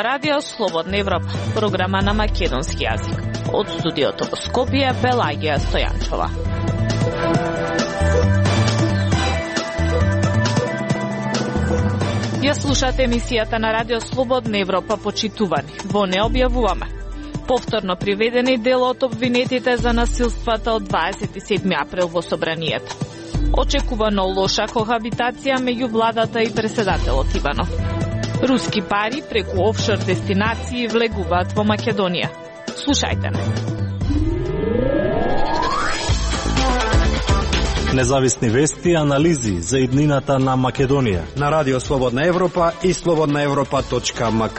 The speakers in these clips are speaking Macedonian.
радио Слободна Европа, програма на македонски јазик. Од студиото во Скопје, Пелагија Стојанчова. Ја слушате емисијата на радио Слободна Европа, почитувани. Во не објавуваме. Повторно приведени дел од обвинетите за насилствата од 27 април во собранието. Очекувано лоша кохабитација меѓу владата и преседателот Иванов. Руски пари преку офшор дестинации влегуваат во Македонија. Слушајте ме. Независни вести и анализи за иднината на Македонија на радио Слободна Европа и slobodnaevropa.mk.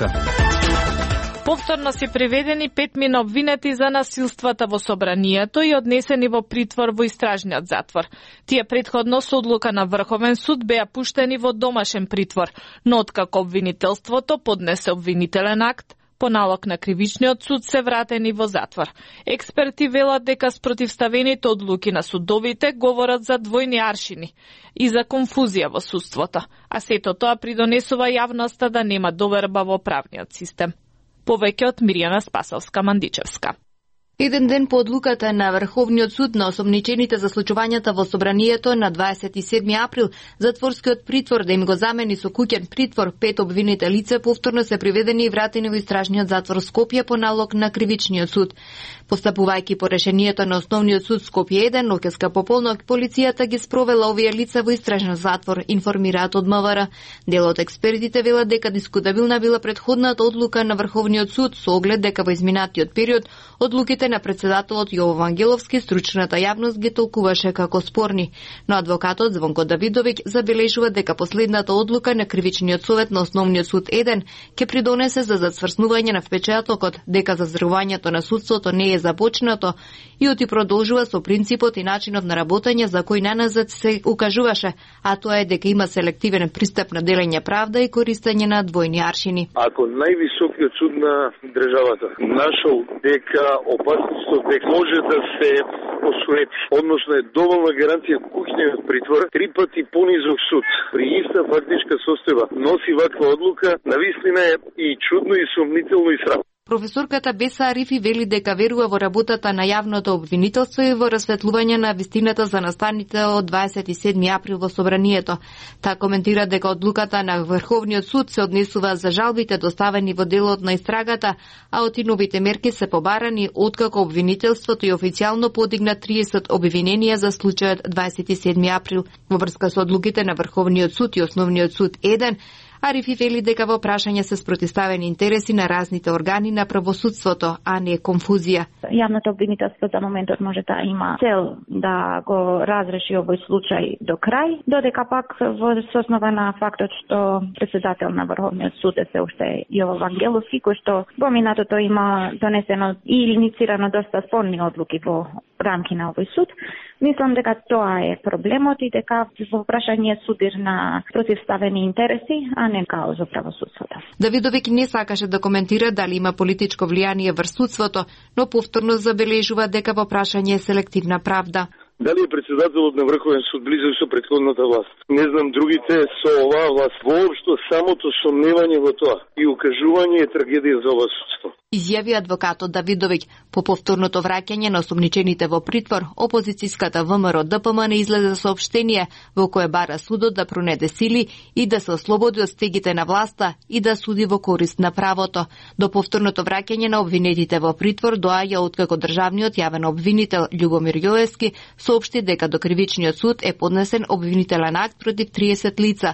Повторно се приведени 5 обвинети за насилствата во собранието и однесени во притвор во истражниот затвор. Тие претходно со одлука на Врховен суд беа пуштени во домашен притвор, но откако обвинителството поднесе обвинителен акт, по налог на кривичниот суд се вратени во затвор. Експерти велат дека спротивставените одлуки на судовите говорат за двојни аршини и за конфузија во судството, а сето тоа придонесува јавноста да нема доверба во правниот систем. Повеќе од Мирјана Спасовска-Мандичевска. Еден ден по одлуката на Врховниот суд на осомничените за случувањата во собранието на 27 април, затворскиот притвор да им го замени со куќен притвор, 5 обвинете лица повторно се приведени и вратени во истражниот затвор Скопје по налог на кривичниот суд. Постапувајќи по решението на Основниот суд Скопје 1, ноќеска пополнок, полицијата ги спровела овие лица во истражен затвор, информираат од МВР. Дел од експертите велат дека дискутабилна била претходната одлука на Врховниот суд со оглед дека во изминатиот период одлуките на председателот Јово Вангеловски стручната јавност ги толкуваше како спорни. Но адвокатот Звонко Давидовиќ забележува дека последната одлука на Кривичниот совет на Основниот суд 1 ќе придонесе за зацврснување на впечатокот дека зазрувањето на судството не е започнато и оти продолжува со принципот и начинот на работење за кој наназад се укажуваше, а тоа е дека има селективен пристап на делење правда и користење на двојни аршини. Ако највисокиот суд на државата нашол дека опасноста дека може да се осуети, односно е доволна гаранција куќниот притвор, 3 пати понизок суд при иста фактичка состојба носи ваква одлука, навистина е и чудно и сомнително и срамно. Професорката Беса Арифи вели дека верува во работата на јавното обвинителство и во расветлување на вистината за настаните од 27 април во собранието. Та коментира дека одлуката на Врховниот суд се однесува за жалбите доставени во делот на истрагата, а отиновите мерки се побарани откако обвинителството и официјално подигна 30 обвиненија за случајот 27 април. Во врска со одлуките на Врховниот суд и Основниот суд 1, Арифи вели дека во прашање се спротивставени интереси на разните органи на правосудството, а не конфузија. Јавното обвинителство за моментот може да има цел да го разреши овој случај до крај, додека пак во соснова на фактот што председател на Врховниот суд е се уште Јово Вангеловски, кој што во минатото има донесено и иницирано доста спорни одлуки во рамки на овој суд. Мислам дека тоа е проблемот и дека во прашање судир на противставени интереси, а не као за правосудството. Давидовиќ не сакаше да коментира дали има политичко влијание врз судството, но повторно забележува дека во прашање е селективна правда. Дали е председателот на Врховен суд близок со претходната власт? Не знам другите со оваа власт. Воопшто самото сомневање во тоа и укажување е трагедија за ова судство. Изјави адвокатот Давидовиќ. По повторното враќање на осомничените во притвор, опозицијската ВМРО ДПМН излезе соопштение во кое бара судот да пронеде сили и да се ослободи од стегите на власта и да суди во корист на правото. До повторното враќање на обвинетите во притвор доаѓа откако државниот јавен обвинител Љубомир Јоевски соопшти дека до кривичниот суд е поднесен обвинителен акт против 30 лица.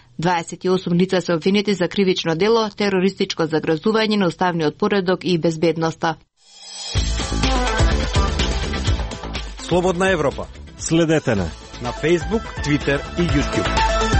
28 лица се обвинети за кривично дело, терористичко загрозување на уставниот поредок и безбедноста. Слободна Европа. Следете на Facebook, Twitter и YouTube.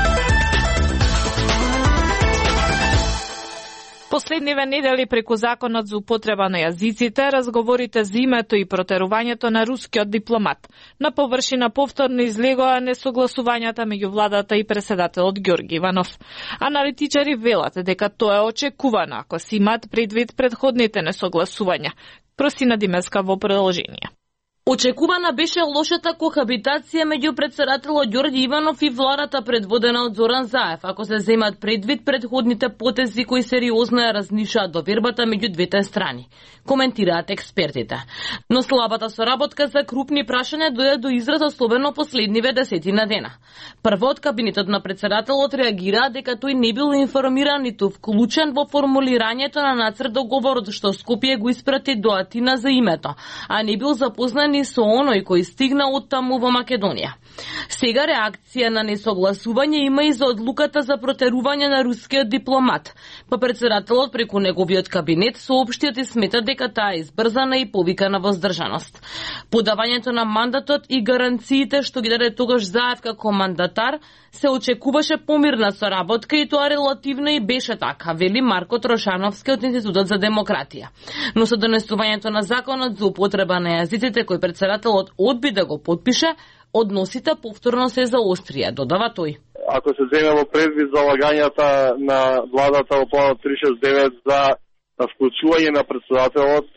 Последниве недели преку законот за употреба на јазиците разговорите за името и протерувањето на рускиот дипломат. На површина повторно излегоа несогласувањата меѓу владата и преседателот Ѓорги Иванов. Аналитичари велат дека тоа е очекувано ако се имаат предвид претходните несогласувања. Просина Димеска во продолжение. Очекувана беше лошата кохабитација меѓу претседателот Ѓорѓе Иванов и владата предводена од Зоран Заев, ако се земат предвид предходните потези кои сериозно ја разнишаат довербата меѓу двете страни, коментираат експертите. Но слабата соработка за крупни прашања дојде до израз особено последниве 10 дена. Прво од кабинетот на претседателот реагира дека тој не бил информиран ниту вклучен во формулирањето на нацрт договорот што Скопје го испрати до Атина за името, а не бил запознан со оној кој стигна од таму во Македонија. Сега реакција на несогласување има и за одлуката за протерување на рускиот дипломат, па претседателот преку неговиот кабинет соопштиот и смета дека таа е избрзана и повикана воздржаност. Подавањето на мандатот и гаранциите што ги даде тогаш Заев како мандатар се очекуваше помирна соработка и тоа релативно и беше така, вели Марко Трошановски од Институтот за демократија. Но со донесувањето на законот за употреба на јазиците кој претседателот одби да го подпише, односите повторно се заострија, додава тој. Ако се земе во предвид залагањата на владата во планот 369 за вклучување на претседателот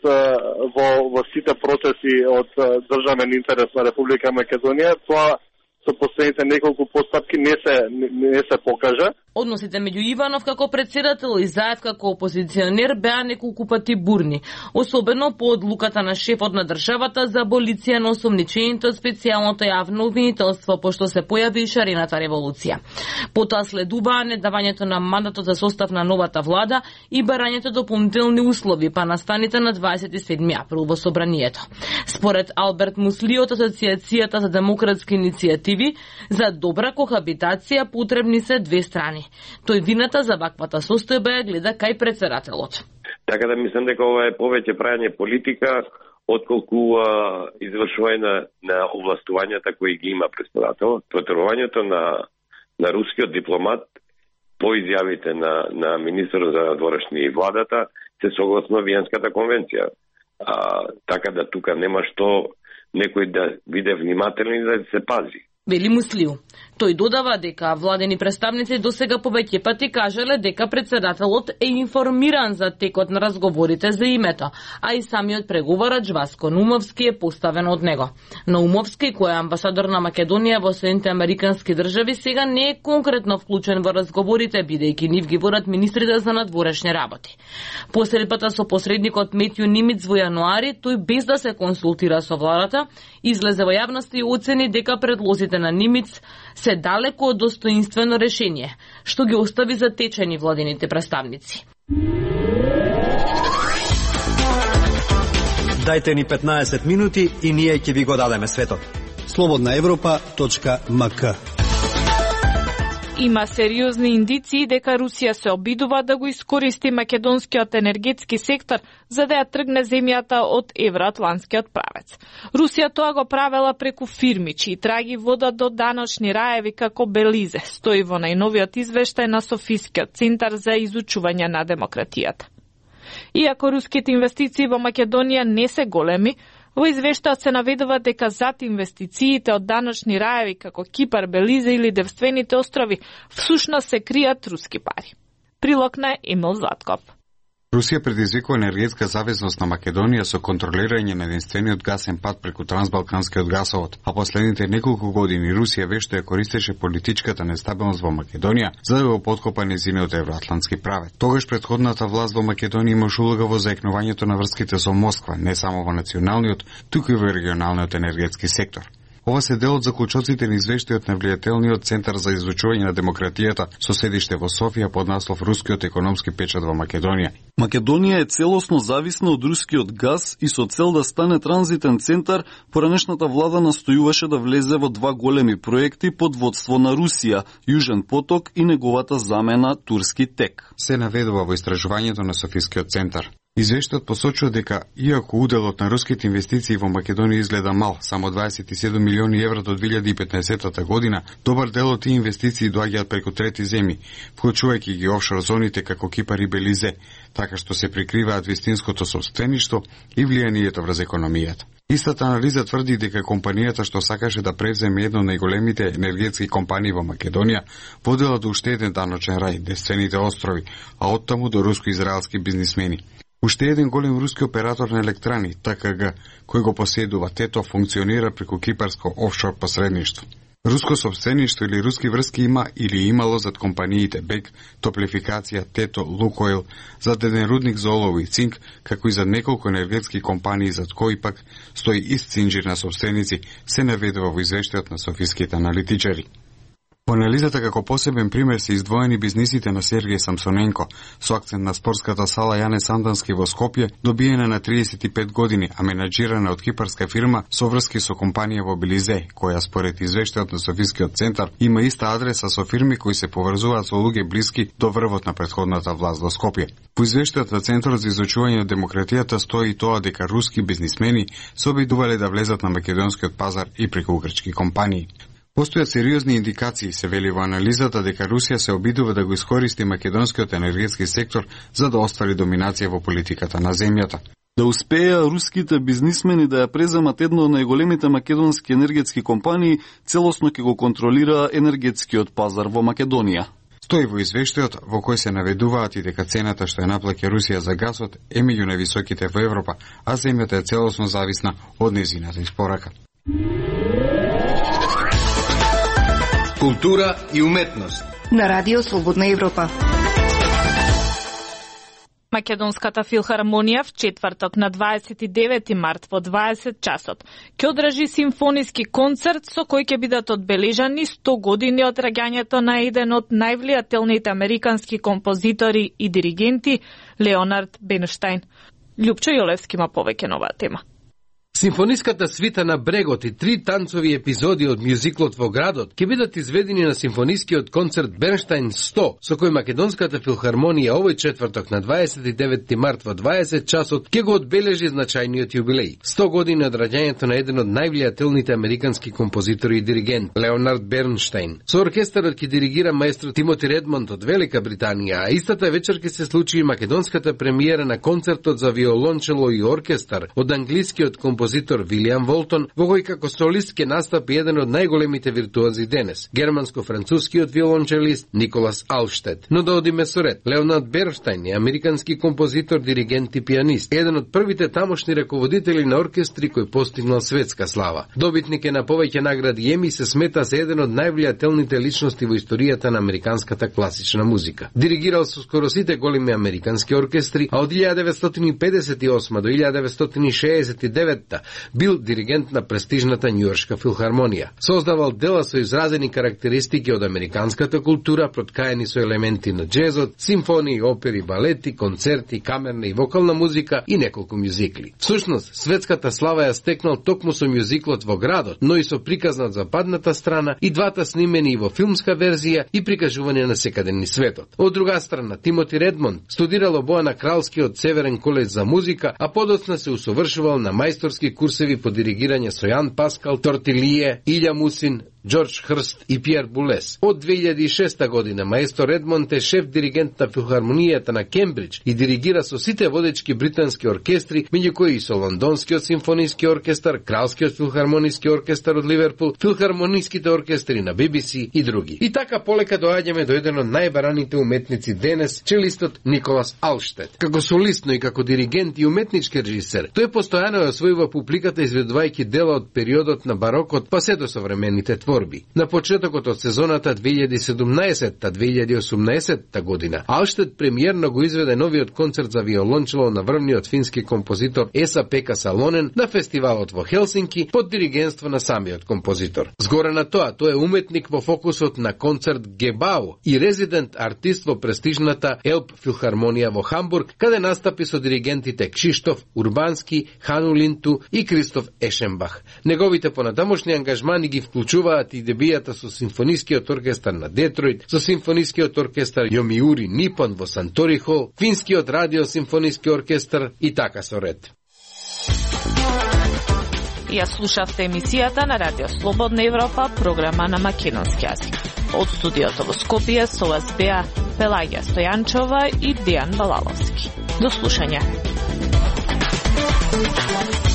во сите процеси од државен интерес на Република Македонија, тоа со последните неколку постапки не се покажа. Односите меѓу Иванов како претседател и Заев како опозиционер беа неколку пати бурни, особено по одлуката на шефот на државата за аболиција на осомничените од специјалното јавно обвинителство, пошто се појави и шарената револуција. Потоа следуваа недавањето на мандатот за состав на новата влада и барањето дополнителни услови, па настаните на 27 април во собранието. Според Алберт Мусли од Асоциацијата за демократски иницијативи, за добра кохабитација потребни се две страни. Тој вината за ваквата состојба ја гледа кај претседателот. Така да мислам дека ова е повеќе прајање политика отколку извршување на овластувањата кои ги има претседателот. Протерувањето на рускиот дипломат по изјавите на министерот за надворешни и владата се согласно Виенската конвенција. Така да тука нема што некој да биде внимателен и да се пази. Вели Муслиу. Тој додава дека владени представници досега повеќе пати кажале дека претседателот е информиран за текот на разговорите за името, а и самиот преговарач Васко Наумовски е поставен од него. Наумовски, кој е амбасадор на Македонија во Соединените американски држави, сега не е конкретно вклучен во разговорите, бидејќи нив ги водат министрите за надворешни работи. По средбата со посредникот Метју Нимиц во јануари, тој без да се консултира со владата, излезе во јавност и оцени дека предлозите на Нимиц се далеко од достоинствено решение, што ги остави затечени владените представници. Дајте ни 15 минути и ние ќе ви го дадеме светот. Slobodnaevropa.mk. Има сериозни индиции дека Русија се обидува да го искористи македонскиот енергетски сектор за да ја тргне земјата од евроатлантскиот правец. Русија тоа го правела преку фирми чии траги водат до даночни раеви како Белизе, стои во најновиот извештај на Софискиот центар за изучување на демократијата. Иако руските инвестиции во Македонија не се големи, во извештајот се наведува дека зад инвестициите од даночни раеви како Кипар, Белизе или Девствените острови всушност се кријат руски пари. Прилог на Емил Златков. Русија предизвикува енергетска зависност на Македонија со контролирање на единствениот гасен пат преку трансбалканскиот гасовод, а последните неколку години Русија вешто ја користеше политичката нестабилност во Македонија за да го поткопа нејзиниот евроатлантски правец. Тогаш претходната власт во Македонија имаше улога во заекнувањето на врските со Москва, не само во националниот, туку и во регионалниот енергетски сектор. Ова се дел од заклучоците на извештајот на влијателниот центар за изучување на демократијата со седиште во Софија под наслов Рускиот економски печат во Македонија. Македонија е целосно зависна од рускиот газ и со цел да стане транзитен центар, поранешната влада настојуваше да влезе во два големи проекти под водство на Русија, Јужен поток и неговата замена Турски тек. Се наведува во истражувањето на Софискиот центар. Извештајот посочува дека, иако уделот на руските инвестиции во Македонија изгледа мал, само 27 милиони евра до 2015 година, добар дел од тие инвестиции доаѓаат преку трети земји, вклучувајќи ги офшор зоните како Кипар и Белизе, така што се прикриваат вистинското собствеништво и влијанието врз економијата. Истата анализа тврди дека компанијата што сакаше да превземе едно од најголемите енергетски компании во Македонија, водела до уште еден даночен рај, Девствените острови, а оттаму до руско-израелски бизнисмени. Уште еден голем руски оператор на електрани, ТКГ, кој го поседува ТЕТО, функционира преку кипарско офшор посредништво. Руско собствеништво или руски врски има или имало зад компаниите БЕК, Топлификација, ТЕТО, Лукойл, зад еден рудник за олово и цинк, како и за неколку енергетски компании зад кои пак стои ист цинџир на собственици, се наведува во извештајот на софиските аналитичари. По анализата како посебен пример се издвоени бизнисите на Сергеј Самсоненко, со акцент на спортската сала Јане Сандански во Скопје, добиена на 35 години, а менаџирана од кипарска фирма со врски со компанија во Белизе, која според извештајот на Софискиот центар има иста адреса со фирми кои се поврзуваат со луѓе блиски до врвот на претходната власт во Скопје. По извештајот на Центарот за изучување на демократијата стои и тоа дека руски бизнисмени се обидувале да влезат на македонскиот пазар и преку грчки компании. Постојат сериозни индикации, се вели во анализата, дека Русија се обидува да го искористи македонскиот енергетски сектор за да оствари доминација во политиката на земјата. Да успеа руските бизнисмени да ја преземат едно од најголемите македонски енергетски компании, целосно ќе го контролира енергетскиот пазар во Македонија. Стои во извештајот во кој се наведуваат и дека цената што ја наплаќа Русија за гасот е меѓу највисоките во Европа, а земјата е целосно зависна од нејзината испорака. Култура и уметност на Радио Слободна Европа. Македонската филхармонија в четврток на 29 март во 20 часот ќе одржи симфониски концерт со кој ќе бидат одбележани 100 години од раѓањето на еден од највлијателните американски композитори и диригенти Леонард Бернштајн. Љупчо Јолевски има повеќе на оваа тема. Симфониската свита на брегот и 3 танцови епизоди од мюзиклот во градот ќе бидат изведени на симфонискиот концерт Бернштајн 100, со кој Македонската филхармонија овој четврток на 29 март во 20 часот ќе го одбележи значајниот јубилеј. 100 години од раѓањето на еден од највлијателните американски композитори и диригент Леонард Бернштајн. Со оркестарот ќе диригира маестро Тимоти Редмонд од Велика Британија, а истата вечер ќе се случи и македонската премиера на концертот за виолончело и оркестар од англискиот композитор Вилијам Волтон, во кој како солист ќе настапи еден од најголемите виртуози денес, германско-францускиот виолончелист Николас Алштед. Но да одиме со ред. Леонард Бернштајн е американски композитор, диригент и пианист, еден од првите тамошни раководители на оркестри кој постигнал светска слава. Добитник е на повеќе награди и Еми, се смета за еден од највлијателните личности во историјата на американската класична музика. Диригирал со скоро сите големи американски оркестри, а од 1958 до 1969 бил диригент на престижната Њујоршка филхармонија. Создавал дела со изразени карактеристики од американската култура, проткаени со елементи на джезот, симфонии, опери, балети, концерти, камерна и вокална музика и неколку мюзикли. Всушност, светската слава ја стекнал токму со мюзиклот во градот, но и со приказ на западната страна и двата снимени во филмска верзија и прикажување на секаде низ светот. Од друга страна, Тимоти Редмонд студирал обоа на Кралскиот Северен колеж за музика, а подоцна се усовршувал на мајсторски курсеви по диригирање со Јан Паскал Тортилие, Илја Мусин, Џорџ Хрст и Пиер Булес. Од 2006 година маестро Редмонд е шеф диригент на филхармонијата на Кембридж и диригира со сите водечки британски оркестри, меѓу кои и со Лондонскиот симфониски оркестар, Кралскиот филхармониски оркестар од Ливерпул, филхармониските оркестри на BBC и други. И така полека доаѓаме до еден од најбараните уметници денес, челистот Николас Алштед. Како солист, но и како диригент и уметнички режисер, тој постојано ја освојува публиката изведувајќи дела од периодот на барокот па се до современите творби. На почетокот од сезоната 2017-2018 година, Алштед премиерно го изведе новиот концерт за виолончело на врвниот фински композитор Esa-Pekka Salonen на фестивалот во Хелсинки под диригентство на самиот композитор. Згоре на тоа, тој е уметник во фокусот на концерт Гебау и резидент артист во престижната Елб филхармонија во Хамбург, каде настапи со диригентите Кшиштоф Урбански, Хану Линту и Кристоф Ешенбах. Неговите понатамошни ангажмани ги вклучуваат и дебијата со симфонискиот оркестар на Детройт, со симфонискиот оркестар Јомиури Нипон во Сантори Хол, финскиот радио симфониски оркестар и така со ред. Ја слушавте емисијата на Радио Слободна Европа, програма на македонски јазик. Од студиото во Скопје со вас беа Пелагија Стојанчова и Дејан Балаловски. До слушање.